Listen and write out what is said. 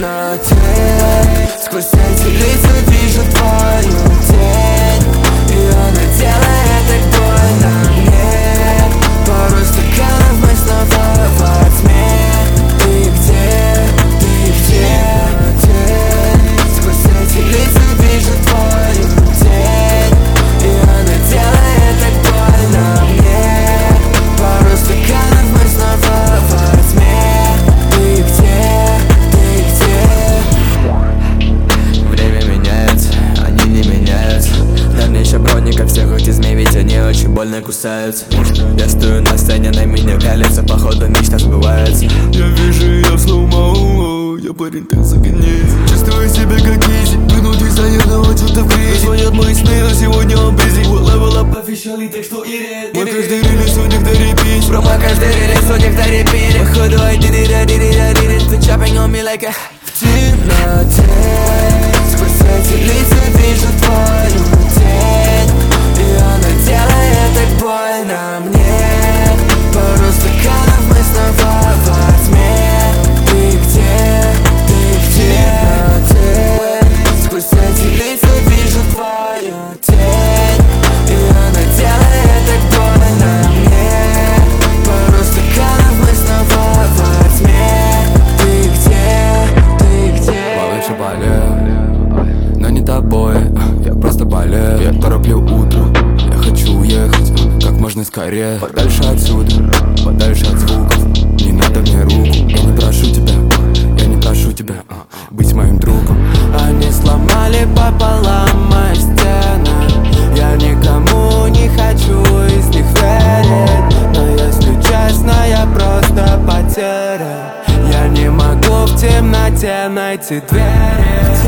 темноте сквозь эти лица вижу твою тень, и она делает так больно мне. Пару стаканов мы снова во тьме. Ты где? Ты где? Сквозь эти лица вижу твою тень, и она делает так больно мне. Пару стаканов мы снова во тьме. Ты где? Ты где? Время меняется, они не меняются. Дальнейшая броня, как всех этих змей, ведь они очень больно кусаются. Я стою на сцене, на меня пялится, походу мечта сбывается. Я вижу ее в слоумоу, я парень так загоняется. Чувствую себя как изи, внутри занятого что-то в кризе. Звонят мои сны, но сегодня он busy. Level up officially, так что ирит. Мой каждый релиз у них до репит. Бро, мой каждый релиз у них до репит. Походу I did it, ты chopping on me like a. В темноте сквозь эти лица вижу твою тень, и она делает так больно мне. Пару стаканов мы снова во тьме. Ты где? Ты где? Сквозь эти лица вижу твою тень, и она делает так больно мне. Пару стаканов мы снова во тьме. Ты где? Ты где? Получше болею, но не тобой. Я просто болею, я тороплю утро. Я хочу уехать как можно скорее, подальше отсюда, подальше от звуков. Не надо мне руку, я не прошу тебя, я не прошу тебя быть моим другом. Они сломали пополам мои стены. Я никому не хочу из них верить, но если честно, я просто потерян. Я не могу в темноте найти двери.